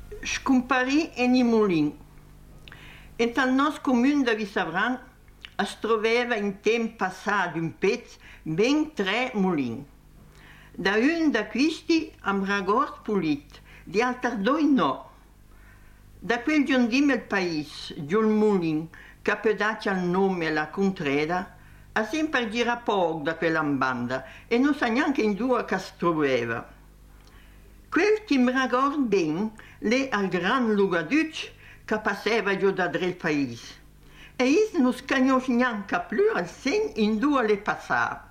Scomparì in mulin. E al nostro comune di Visavran si trovava in tempo passato un pezzo ben 3 mulini. Da un da questi am ragord pulit, di altri 2 no. Da quel giorno il paese, giù il mulin, che ha dato il nome alla contreda, ha sempre girato poco da quella banda e non sa neanche in 2 che si trovava. Quel che mi ricorda bene è al gran Lugaduc che passava giù da il paese. E io non conosco neanche più al segno in 2 le passate.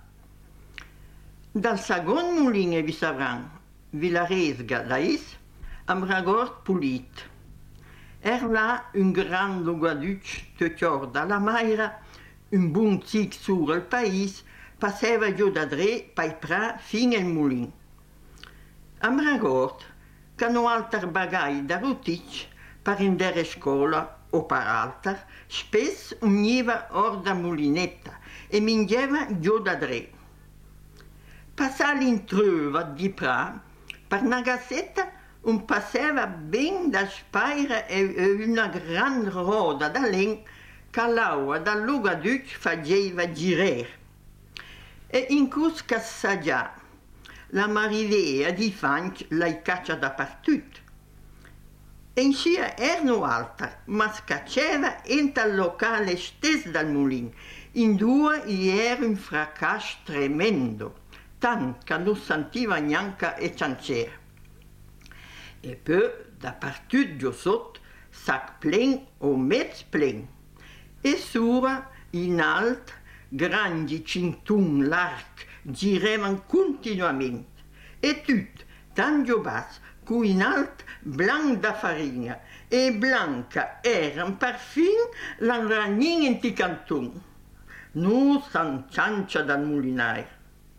Dal secondo mulino vi savran, Villaresga da is, am ricorda pulit. Era là un gran Lugaduc tutto dalla maira, un buon zig sur il paese, passava giù da dre, pai pra, fino al mulino. Am ricordo che non altri bagagli da rutic per andare a scuola o per altri, spesso univa or da mulinetta e mangiava giù da dre. Passava in trova di pra, per una gazzetta un passava ben da spaire e una gran roda da len che l'acqua dal Lugaduc faceva girare. E in cus che s'aggià, la marivea di fanci la caccia dappertutto. E in scia erano altri, ma scacciava entro il locale stesso del mulino. In 2 era un fracasso tremendo, tanto che non sentiva neanche e cianciere. E poi, dappertutto giù sotto, sac plen o mezzo plen. E sura, in alto, grandi cintun larghi giravano continuamente. E tutto, tanto basso, che in alto, blanco da farina, e blanca erano perfino la ragnina in ti canton. Non san ciancia dal mulinaio.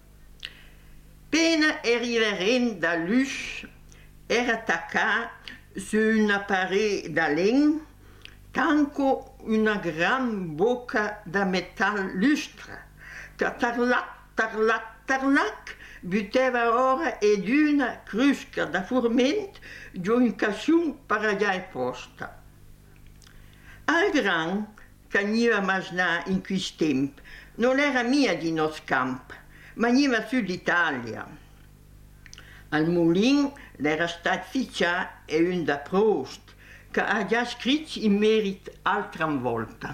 Appena arriveremo da l'uscio, era attaccato su un apparecchio da legno, tanto una gran bocca da metallo lustre, che tarlac, buttava ora ed una crusca da frumento giù un casciun per allà posta. Al gran, che niva immaginare in questo tempo, non era mia di nostro campo, ma niva Sud-Italia. Al mulin era stato ficciato e un da Prost, che ha già scritto in merito altra volta.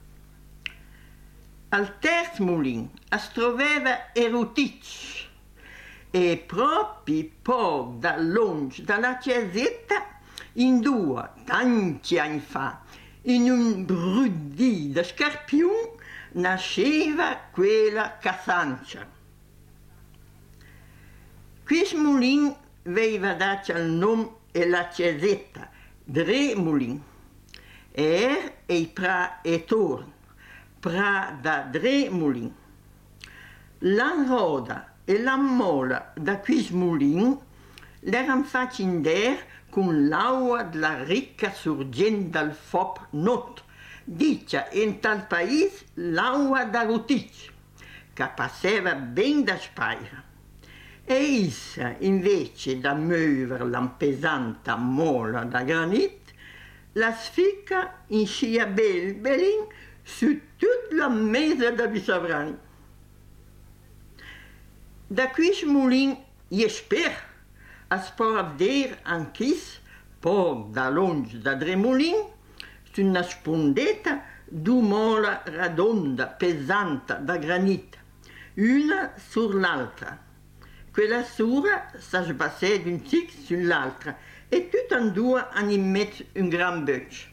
Al terzo mulin si trovava Erutic e proprio poco da lungo dalla chiesetta, in 2, tanti anni fa, in un brudì di scarpione, nasceva quella Cassancia. Questo mulino aveva dato il nome alla chiesetta, 3 mulini. Er e pra e torno, pra da 3 mulini. La roda e la mola da questo mulino l'erano fatti in der con l'acqua della ricca sorgente dal Fop Not, dice in tal paese l'acqua da Rutic, che passava ben da spaira. E essa, invece da muovere la pesante mola da granit, la sficca in scia belin su tutta la mesa da Visavran. Da questo mulino, io spero, si può vedere anch'is, poco da lungo da 3 mulini, su una spondetta due mola radonda, pesante da granito, una sull'altra. Quella sura si sbassava un tic sull'altra e tutte e 2 hanno in mezzo un gran boccio.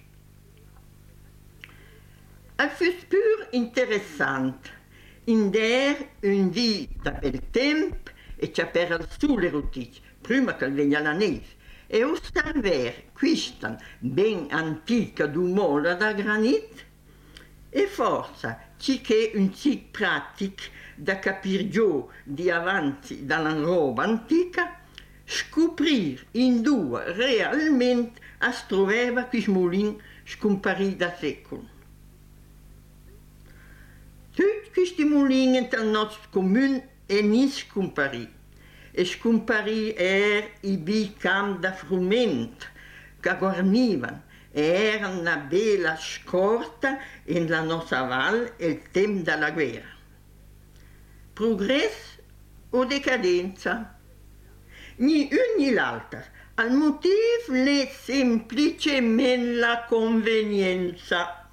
Fu pur interessante. In der un dì da bel tempo e c'era il sole rotic, prima che venga la neve, e osservare questa ben antica dumola da granito e forza ci che un tic pratico da capir giù di avanti dalla roba antica, scoprire in 2 realmente si trovava questo mulino scomparì da secoli. Tutti questi mulini nel nostro comune e non scomparì. E scomparì i bicam da frumento, che guarnivano e era una bella scorta in la nostra valle il tempo della guerra. Progresso o decadenza? Ni un ni l'altro. Il motivo è semplicemente la convenienza.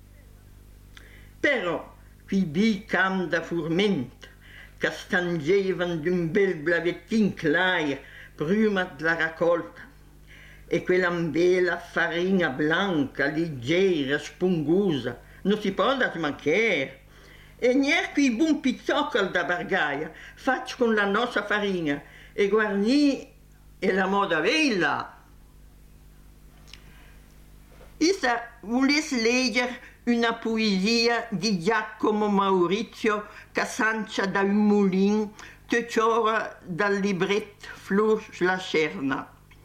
Però, qui bi cam da furment, che stangevano d'un bel blavettin clair prima della raccolta, e quella bella farina blanca, leggera, spungosa, non si può da mancare. E niente qui buon pizzocco da bargaia, faccio con la nostra farina, e guarni e la moda vella. Issa volesse leggere una poesia di Giacomo Maurizio che sancia da un mulin che c'ora dal libretto Flor la Cerna.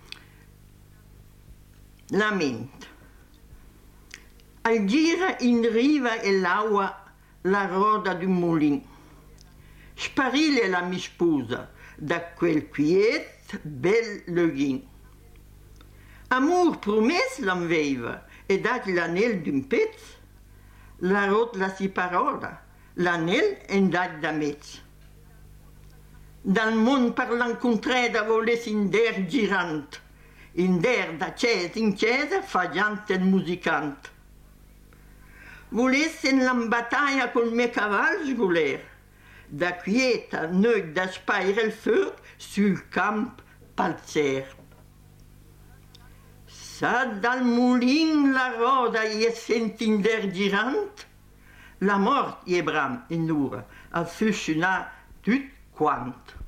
Lamento. Al gira in riva e l'acqua la roda d'un mulin. Sparile la mia sposa da quel quiet bel login. Amor promesso l'aveva e dati l'anel d'un pezzo, la rot la si parola, l'anel è dat da mezzo. Dal mondo parlan contrada volessi in der girant, in der da cesa in cesa fagiante il musicante. Volessi in la battaglia col mio cavallo sguler, da quieta noi da spaire il fuoco sul campo palzer. Sa dal mulin la roda je senti in der girant, la mort je bram in l'ura, al fusciona tut quant.